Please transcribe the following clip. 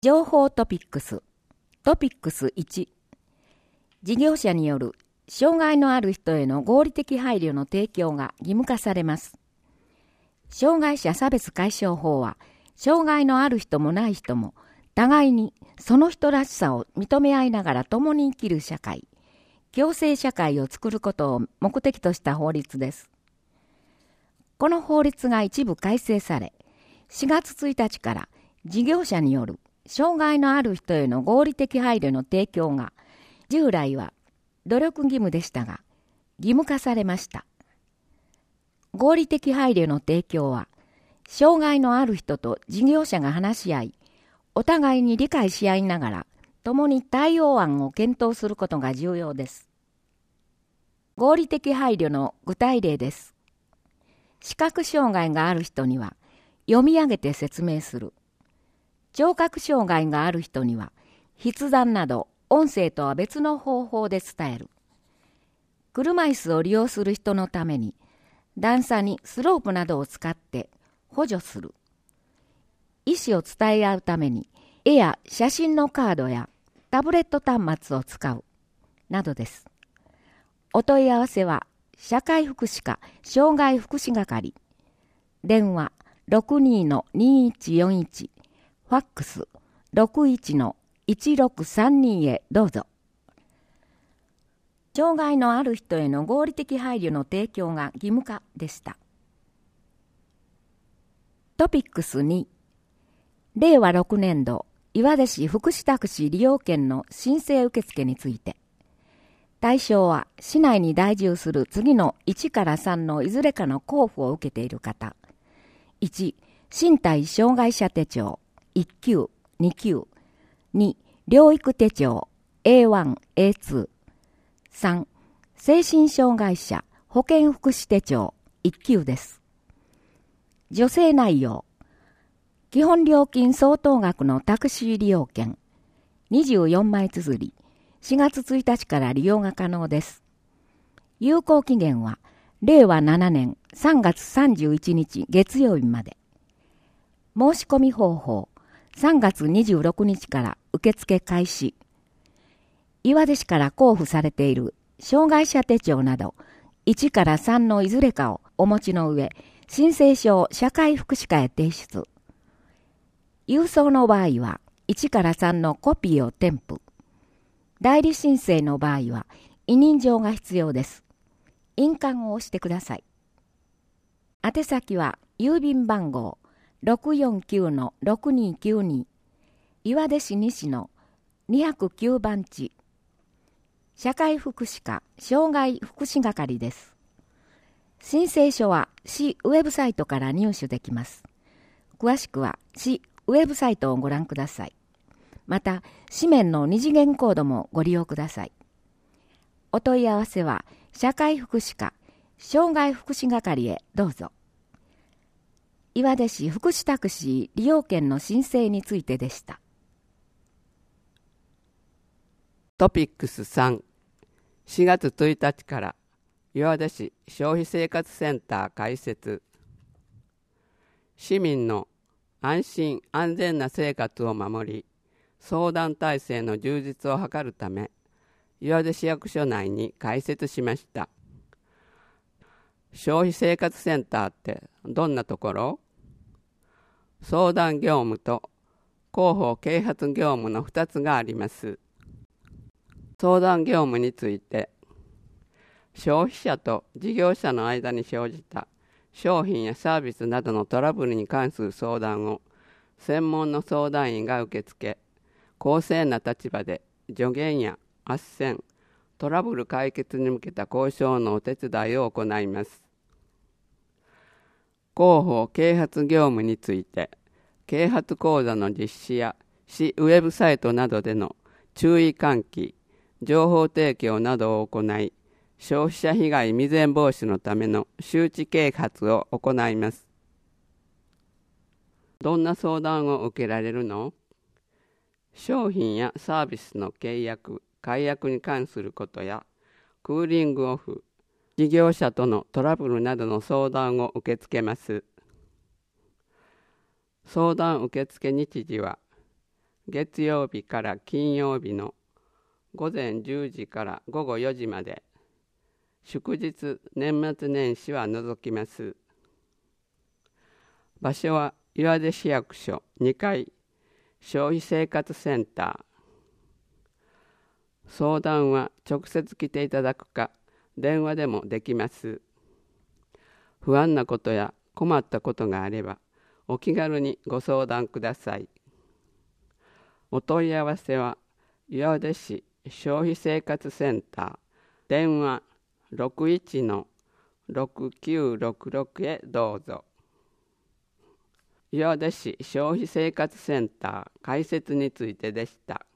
情報トピックス1、事業者による障害のある人への合理的配慮の提供が義務化されます。障害者差別解消法は、障害のある人もない人も互いにその人らしさを認め合いながら共に生きる社会、共生社会を作ることを目的とした法律です。この法律が一部改正され、4月1日から事業者による障害のある人への合理的配慮の提供が、従来は努力義務でしたが、義務化されました。合理的配慮の提供は、障害のある人と事業者が話し合い、お互いに理解し合いながら、共に対応案を検討することが重要です。合理的配慮の具体例です。視覚障害がある人には、読み上げて説明する。聴覚障害がある人には、筆談など音声とは別の方法で伝える。車椅子を利用する人のために、段差にスロープなどを使って補助する。意思を伝え合うために、絵や写真のカードやタブレット端末を使う。などです。お問い合わせは、社会福祉課障害福祉係。電話62-2141。ファックス 61-1632 へどうぞ。障害のある人への合理的配慮の提供が義務化でした。トピックス2、令和6年度岩出市福祉タクシー利用券の申請受付について、対象は市内に在住する次の1から3のいずれかの交付を受けている方。1、身体障害者手帳1級、2級。2、療育手帳 A1、A2。3、精神障害者保健福祉手帳1級です。助成内容。基本料金相当額のタクシー利用券。24枚綴り。4月1日から利用が可能です。有効期限は令和7年3月31日月曜日まで。申し込み方法。3月26日から受付開始。岩出市から交付されている障害者手帳など1から3のいずれかをお持ちの上、申請書を社会福祉課へ提出。郵送の場合は1から3のコピーを添付。代理申請の場合は委任状が必要です。印鑑を押してください。宛先は郵便番号649-6292 岩出市西の209番地社会福祉課障害福祉係です。申請書は市ウェブサイトから入手できます。詳しくは市ウェブサイトをご覧ください。また紙面の二次元コードもご利用ください。お問い合わせは社会福祉課障害福祉係へどうぞ。岩出市福祉タクシー利用券の申請についてでした。 トピックス3、4月1日から岩出市消費生活センター開設。市民の安心安全な生活を守り、相談体制の充実を図るため、岩出市役所内に開設しました。消費生活センターってどんなところ？相談業務と広報啓発業務の2つがあります。相談業務について、消費者と事業者の間に生じた商品やサービスなどのトラブルに関する相談を専門の相談員が受け付け、公正な立場で助言や斡旋、トラブル解決に向けた交渉のお手伝いを行います。広報啓発業務について、啓発講座の実施や市ウェブサイトなどでの注意喚起、情報提供などを行い、消費者被害未然防止のための周知啓発を行います。どんな相談を受けられるの？商品やサービスの契約、解約に関することや、クーリングオフ、事業者とのトラブルなどの相談を受け付けます。相談受付日時は月曜日から金曜日の午前10時から午後4時まで、祝日年末年始は除きます。場所は岩出市役所2階消費生活センター。相談は直接来ていただくか電話でもできます。不安なことや困ったことがあればお気軽にご相談ください。お問い合わせは岩出市消費生活センター電話 61-6966 へどうぞ。岩出市消費生活センター開設についてでした。